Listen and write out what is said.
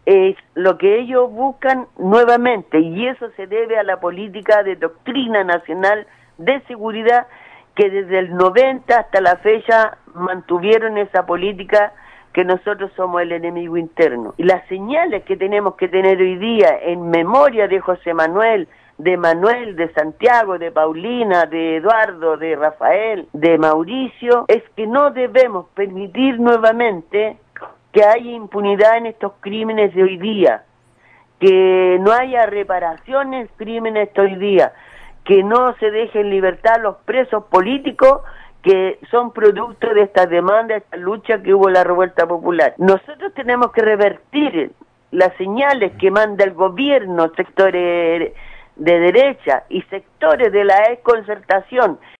es lo que ellos buscan nuevamente, y eso se debe a la política de doctrina nacional de seguridad que desde el 90 hasta la fecha mantuvieron esa política que nosotros somos el enemigo interno. Y las señales que tenemos que tener hoy día en memoria de José Manuel, de Santiago, de Paulina, de Eduardo, de Rafael, de Mauricio, es que no debemos permitir nuevamente que haya impunidad en estos crímenes de hoy día, que no haya reparaciones crímenes de hoy día, que no se deje en libertad los presos políticos que son producto de esta demanda, esta lucha que hubo en la revuelta popular. Nosotros tenemos que revertir las señales que manda el gobierno, sectores de derecha y sectores de la desconcertación